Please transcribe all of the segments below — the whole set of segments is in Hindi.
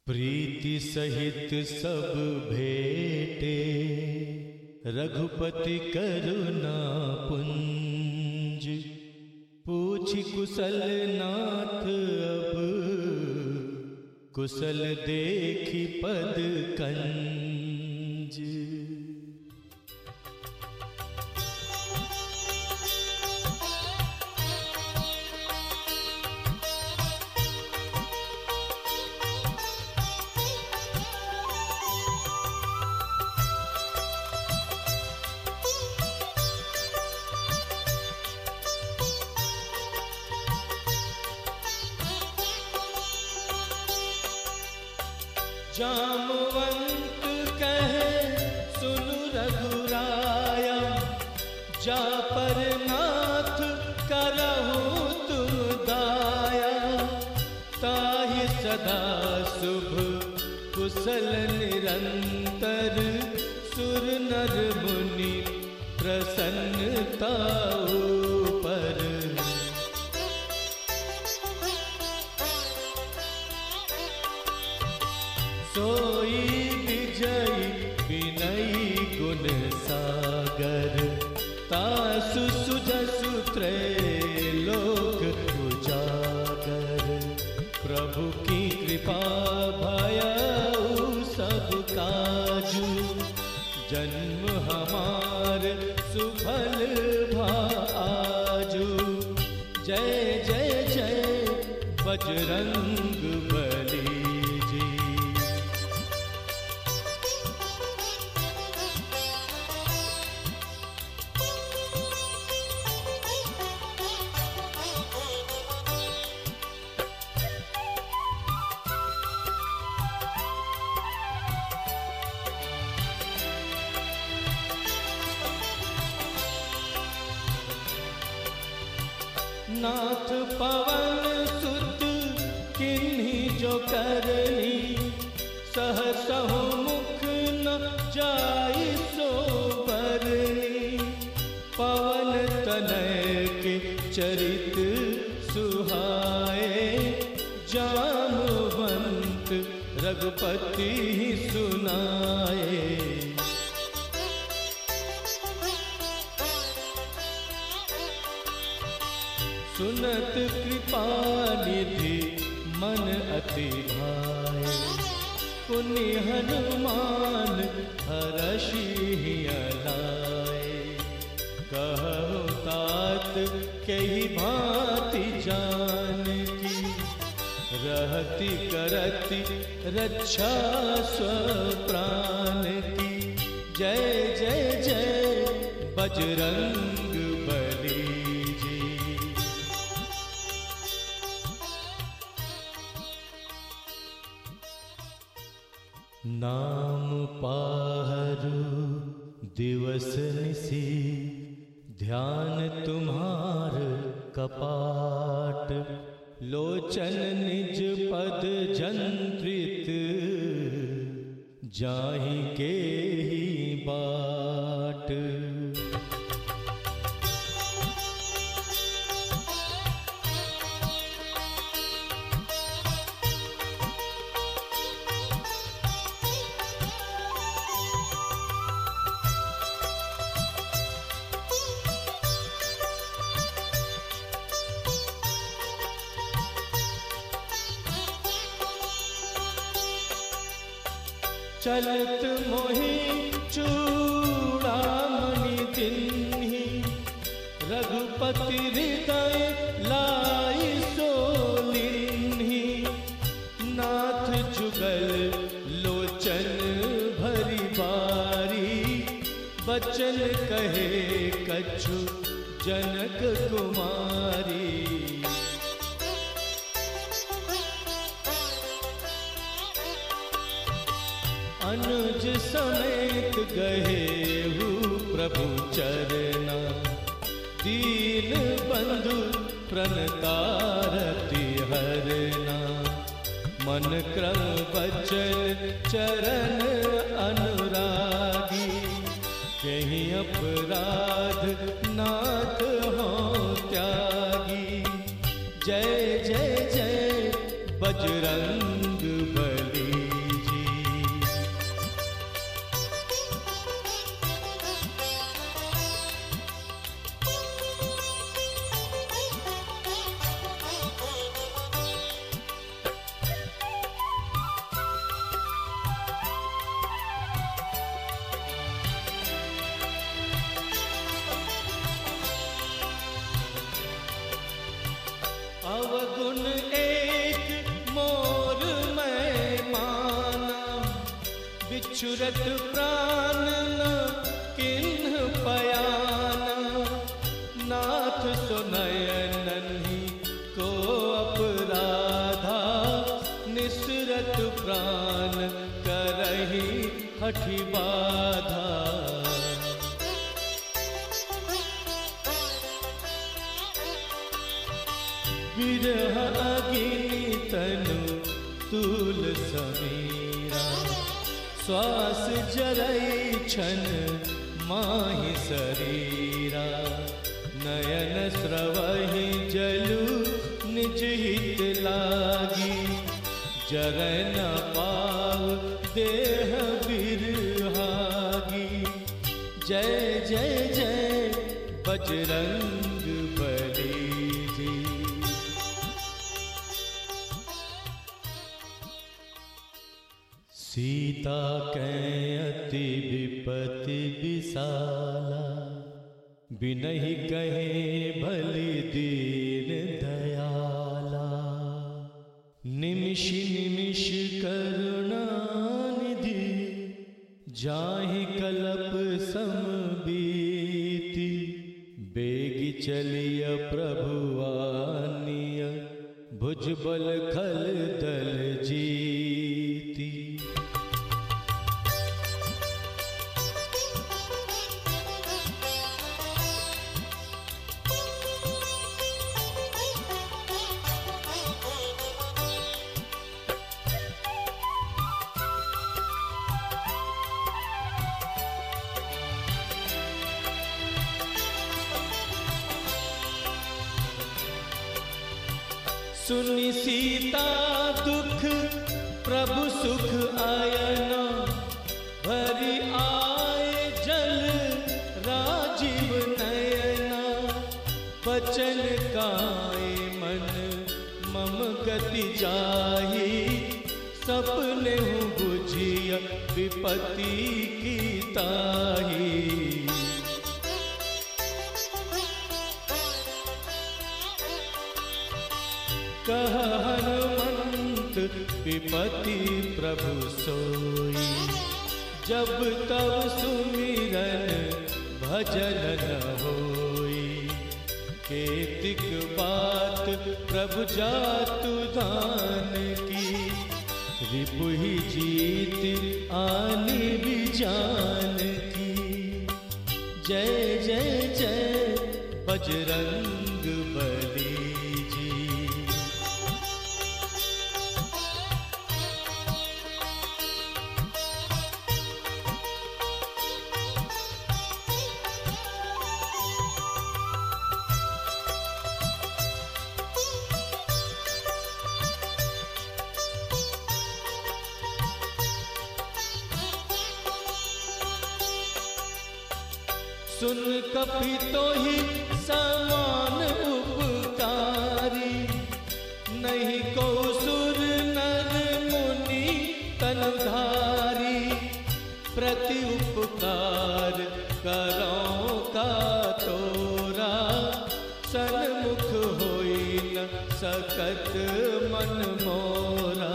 प्रीति सहित सब भेटे, रघुपति करुणा पुंज। पूछि कुशल नाथ अब, कुशल देखि पद कंज। जामवंत कहे सुनु रघुराया, जा पर नाथ करहु तुम दाया। ताहि सदा शुभ कुशल निरंतर, सुर नर मुनि प्रसन्नता पर। सोई विजयी विनयी गुण सागर, तासु सुजसु त्रैलोक उजागर। प्रभु की कृपा भयउ सब काजू, जन्म हमार सुफल भाजू। जय जय जय बजरंग बली जी। नाथ पवन सुत किन्हीं जो करनी, सहसहु मुख न जाई सो बरनी। पवन तनय के चरित सुहाए, जामवंत रघुपति सुनाए। सुनत कृपा निधि मन अति भाए, पुनि हनुमान हरषि लाए। कहु तात कही भांति जानकी, रहति करति रक्षा स्वप्राण की। जय जय जय बजरंग बली जी। नाम पाहरु दिवस निसी, ध्यान तुम्हार कपाट। लोचन निज पद जंत्रित, जाहि के ही बाट। चलत मोहि चूड़ामणि तिन्हि, रघुपति हृदय लाई सोलिन्हि। नाथ जुगल लोचन भरी बारी, बचन कहे कछु जनक कुमारी। अनुज समेत गहेहु प्रभु चरना, दीन बंधु प्रणतारति हरना। मन क्रम बचन चरण अनुरागी, कहीं अपराध नाथ हो त्यागी। जय जय जय बजरंग बली। बिछुरत प्राण न किन्ह पयाना, नाथ सुनयनन ही को अपराधा, निसरत प्राण करहि हठि बाधा। विरह अग्नि तनु तूल समीरा, श्वास जरई छन माहि शरीरा, नयन स्रवहि जलु निज हित लागी, जरय न पाव देह बिरहागी। जय जय जय बजरंग बली जी। सीता कै अति विपति विसाला, बिनहि कहे भली दीन दयाला। निमिष निमिष करुणा निधि, जाहि कलप समबीति। बेगी चलिय प्रभु आनिय, भुजबल खल दल जीती। सुनि सीता दुख प्रभु सुख आयना, भरी आए जल राजीव नयना। बचन काए मन मम गति जाही, सपने बुझिय विपत्ति की ताही। कह हनुमंत विपति प्रभु सोई, जब तब सुमिरन भजन न होई। केतिक बात प्रभु जातु दान की, रिपुहि जीत आनी भी जान की। जय जय जय बजरंग बली। सुन कपि तोहि समान उपकारी, नहीं को सुर नर मुनि तनधारी। प्रति उपकार करो का तोरा, सन्मुख होई न सकत मन मोरा।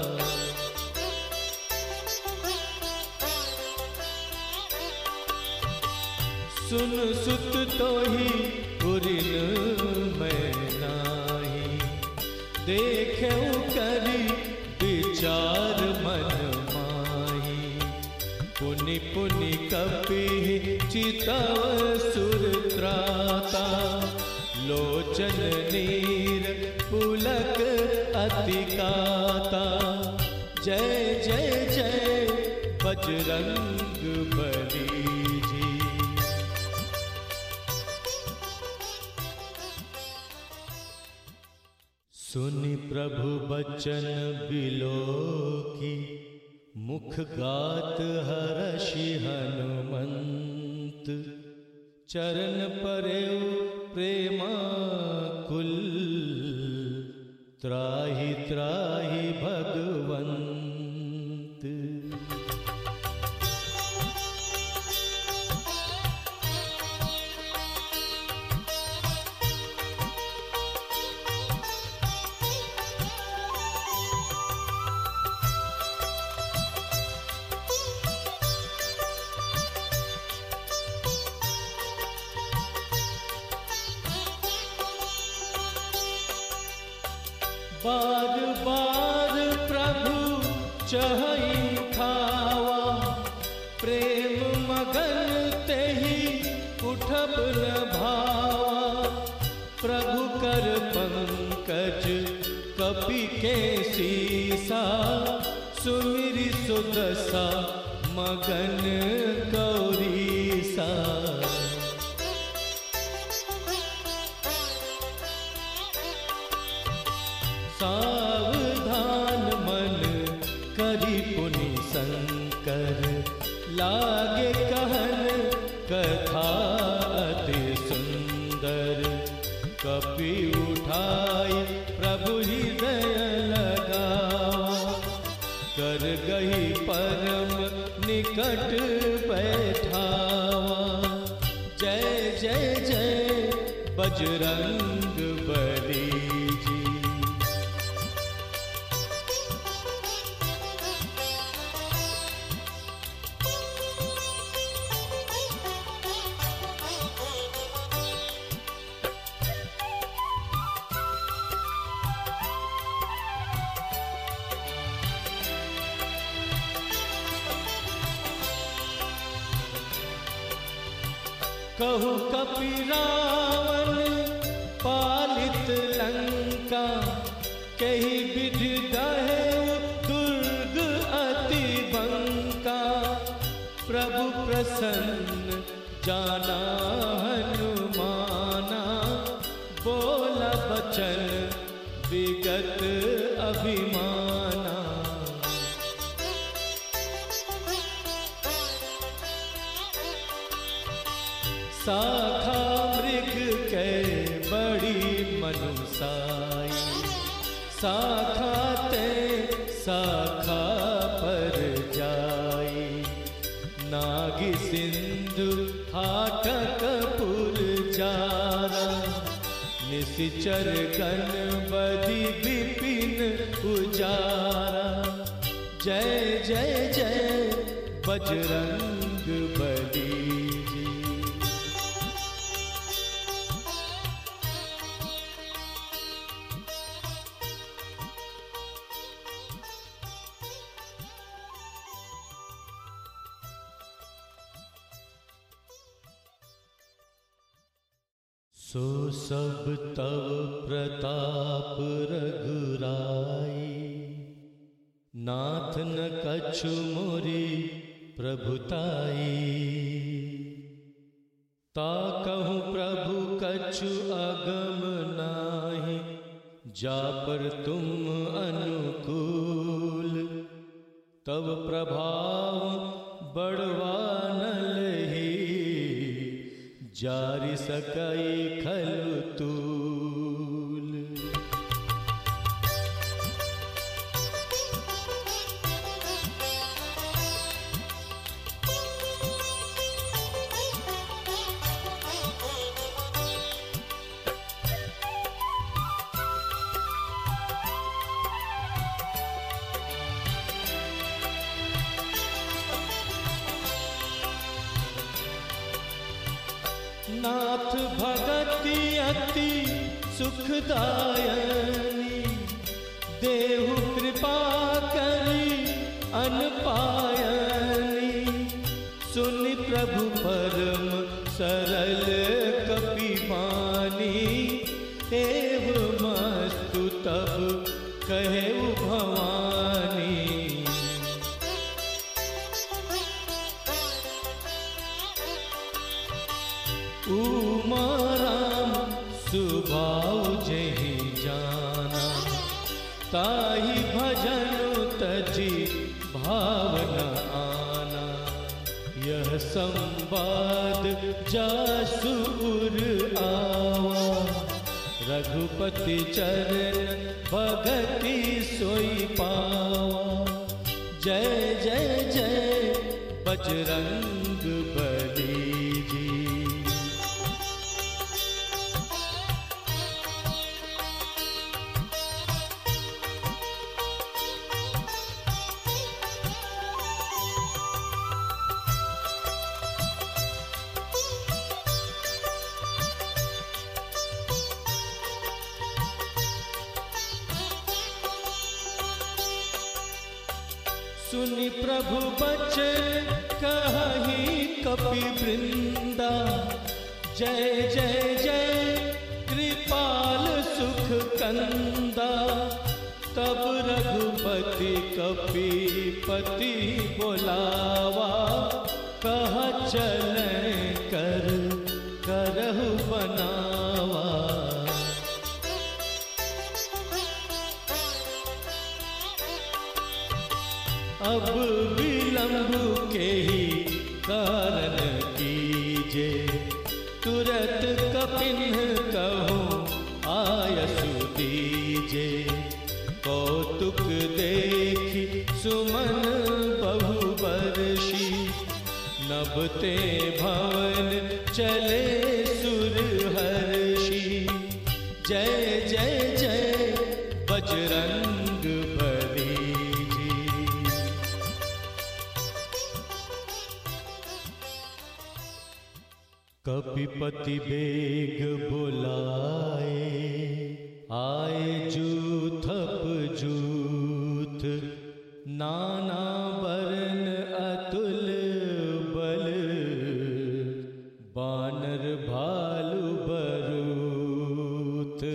सुन सुत तोहि पुरिन मैं नाही, देखऊं करी विचार मन माही। पुनि पुनि कपि चितव सुर त्राता, लोचन नीर पुलक अति काता। जय जय जय बजरंग बली जी। सुनि प्रभु बचन बिलोकी, मुख गात हर्षि हनुमंत। चरण परेउ प्रेमाकुल, त्राहि त्राहि भगवंत। बार बार प्रभु चहई खावा, प्रेम मगन तेहि उठब न भावा। प्रभु कर पंकज कपि के सीसा, सुमिरि सुदशा मगन गौरीसा। सावधान मन करि पुनि शंकर, लागे कहन कथा अति सुंदर। कपि उठाई प्रभु हृदय लगावा, कर गही परम निकट बैठावा। जय जय जय बजरंग बली जी। कहु कपि रावण पालित लंका, कही विधि दहेउ दुर्ग अति बंका। प्रभु प्रसन्न जाना हनुमाना, बोला बचन विगत अभिमाना। शाखा मृग के बड़ी मनुसाई, शाखा ते शाखा पर जाई। नागी सिंधु हाटक पुर जारा, निशिचर गण बदि विपिन उजारा। जय जय जय बजरंग बली जी। सो सब तव प्रताप रघुराई, नाथ न कछु मोरी प्रभुताई। ताकहु प्रभु कछु अगम नाही, जा पर तुम अनुकूल। तब प्रभाव बड़वा न लही, जारि सकई खलु तूल। नाथ भगति अति सुखदायनी, देहु कृपा करी अनपायनी। सुनि प्रभु परम सरल कपि बानी, एव मस्तु तब कहेउ भवानी। उमा राम सुभाव जहि जाना, ताहि भजन तजी भावना आना। यह संवाद जासु उर आवा, रघुपति चरण भगति सोई पावा। जय जय जय बजरंग बली जी। सुनि प्रभु बचन कहि कपि वृंदा, जय जय जय कृपाल सुख कंदा। तब रघुपति कपिपति बोलावा, कहा चलें कर करहु बनावा। अब विलंब के ही कारण कीजे, तुरत कपिन कहो आयसु दीजे। कौतुक देखी सुमन बहुवर्षी, नभते भवन चले सुरहर्षि। जय जय जय बजरंग बली जी। कपिपति बेग बुलाए, आए जूथप जूथ। नाना बरन अतुल बल, बानर भालु बरूथ।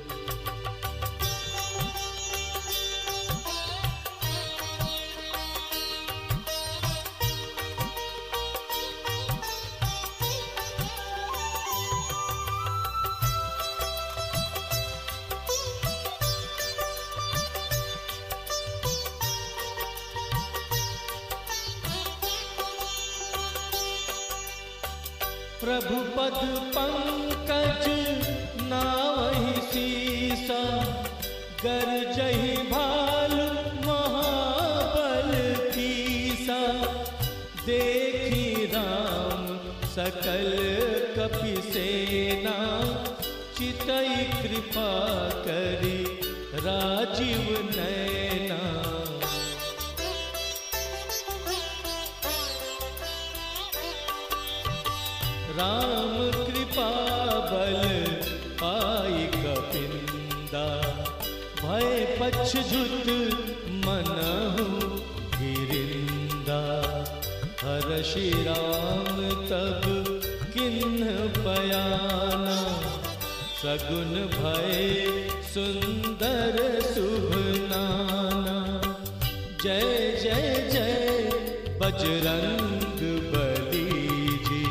प्रभु पद पंकज नावहि सीसा, गरजहि भालु महाबल कीसा। देखी राम सकल कपि सेना, चितई कृपा करी राजीव नैना। राम कृपा बल पाई कपिंदा, भय पछझुत मनहु गिरिंदा। हर्षि राम तब किन्ह बयाना, सगुन भय सुंदर शुभ नाना। जय जय जय बजरंग बली जी।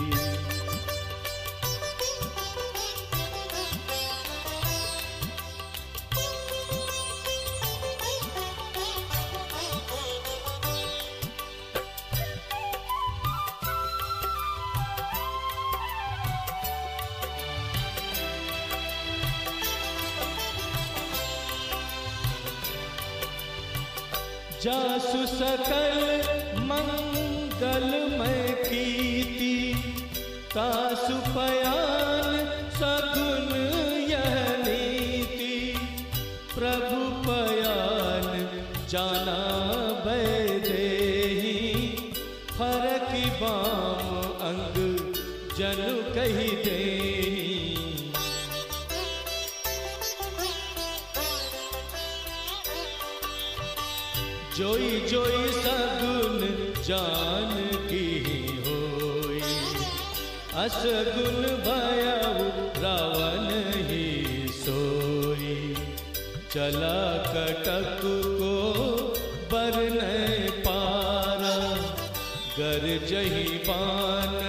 जासु सकल मंगलमय कीर्ति, तासु पयान सगुन यह नीति। प्रभु पयान जाना बैदेही, फरकि बाम अंग जनु कहि देही। जोई जोई सगुन जान की होई, असगुन भयउ रावण ही सोई। चला कटक को बरनै पारा, गरजहि बान